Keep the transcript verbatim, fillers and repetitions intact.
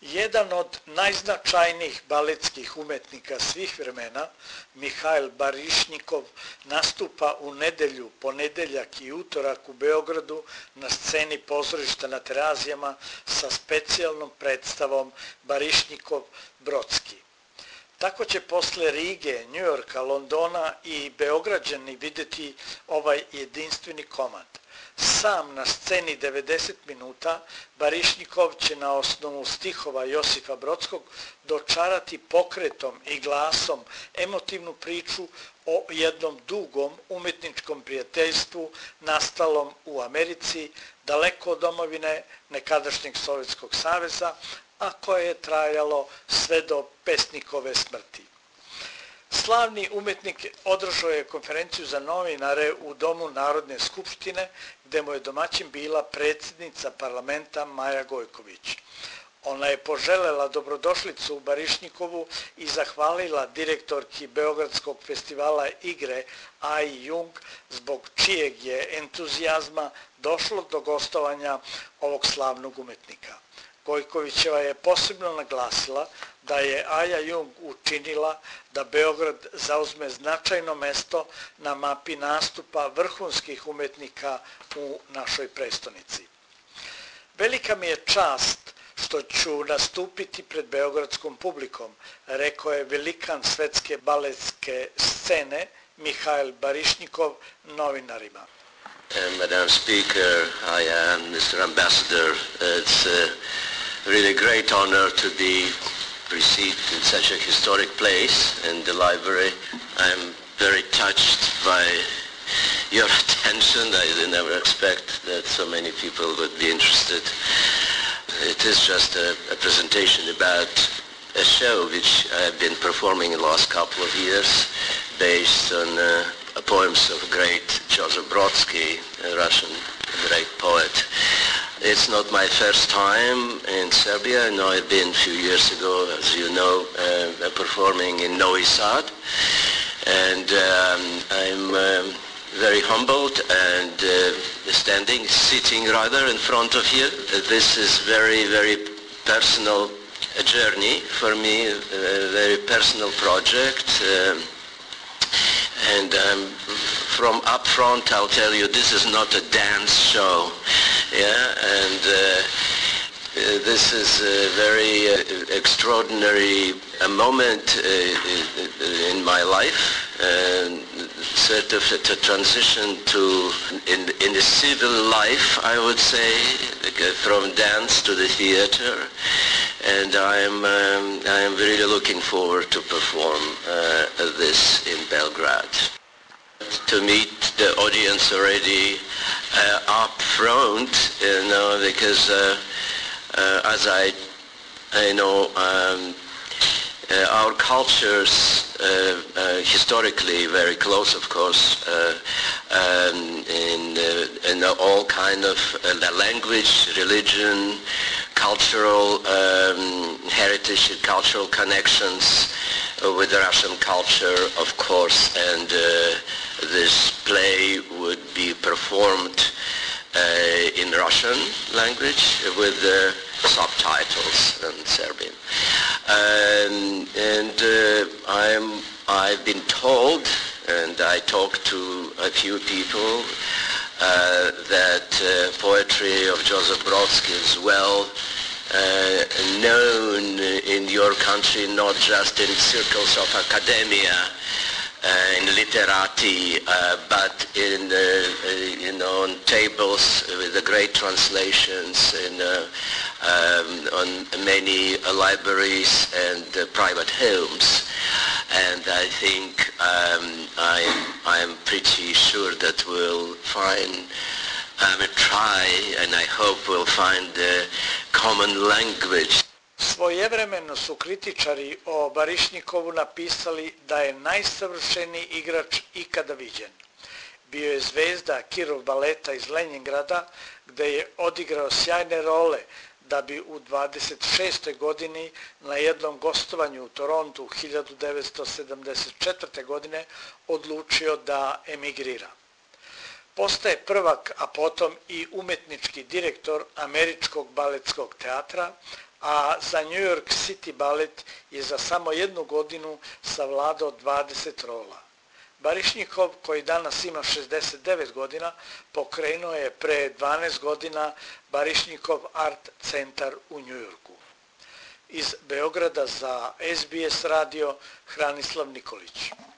Jedan od najznačajnijih baletskih umetnika svih vremena, Mihail Barišnikov, nastupa u nedelju, ponedeljak i utorak u Beogradu na sceni pozorišta na Terazijama sa specijalnom predstavom Barišnikov Brodski. Tako će posle Rige, Njujorka, Londona i Beograđani videti ovaj jedinstveni komad. Sam na sceni devedeset minuta Barišnikov će na osnovu stihova Josifa Brodskog dočarati pokretom i glasom emotivnu priču o jednom dugom umetničkom prijateljstvu nastalom u Americi, daleko od domovine nekadašnjeg Sovjetskog saveza, a koje je trajalo sve do pesnikove smrti. Slavni umetnik održao je konferenciju za novinare u Domu Narodne skupštine, gde mu je domaćin bila predsjednica parlamenta Maja Gojković. Ona je poželela dobrodošlicu u Barišnikovu i zahvalila direktorki Beogradskog festivala igre Aji Jung, zbog čijeg je entuzijazma došlo do gostovanja ovog slavnog umetnika. Gojkovićeva je posebno naglasila da je Aja Jung učinila da Beograd zauzme značajno mesto na mapi nastupa vrhunskih umetnika u našoj prestonici. Velika mi je čast što ću nastupiti pred beogradskom publikom, rekao je velikan svetske baletske scene Mihail Barišnikov novinarima. Uh, Madam Speaker, I am Mister Ambassador. It's a really great honor to be received in such a historic place in the library. I'm very touched by your attention. I did never expect that so many people would be interested. It is just a, a presentation about a show which I've been performing in the last couple of years based on uh, poems of great Joseph Brodsky, a Russian great poet. It's not my first time in Serbia. I know I've been a few years ago, as you know, uh, performing in Novi Sad. And um, I'm um, very humbled and uh, standing, sitting rather in front of you. This is very, very personal uh, journey for me, a very personal project. Um, And um, from up front, I'll tell you, this is not a dance show, yeah, and uh, uh, this is a very uh, extraordinary a moment uh, in my life, uh, sort of a transition to, in, in the civil life, I would say, from dance to the theater. And I'm um, I'm really looking forward to perform uh, this in Belgrade. To meet the audience already uh, up front, you know, because uh, uh, as I I know um, uh, our cultures uh, uh, historically very close, of course, uh, um, in uh, in all kind of uh, language, religion, cultural um, heritage, cultural connections uh, with the Russian culture, of course, and uh, this play would be performed uh, in Russian language with uh, subtitles in Serbian. Um, and uh, I'm, I've been told, and I talked to a few people, Uh, that uh, poetry of Joseph Brodsky is well uh, known in your country, not just in circles of academia, uh, in literati, uh, but in, uh, uh, you know, on tables with the great translations, in, uh, um, on many uh, libraries and uh, private homes. And I think um, I'm, I'm pretty sure that we'll find, um, try, and I hope we'll find a common language. Svojevremeno su kritičari o Barišnikovu napisali da je najsavršeniji igrač ikada viđen. Bio je zvezda Kirov baleta iz Lenjingrada, gde je odigrao sjajne role, da bi u dvadeset šestoj godini na jednom gostovanju u Torontu hiljadu devetsto sedamdeset četvrte. godine odlučio da emigrira. Postaje prvak, a potom i umetnički direktor Američkog baletskog teatra, a za New York City balet je za samo jednu godinu savladao dvadeset rola. Barišnikov, koji danas ima šezdeset devet godina, pokrenuo je pre dvanaest godina Barišnikov art centar u New Yorku. Iz Beograda za S B S radio Hranislav Nikolić.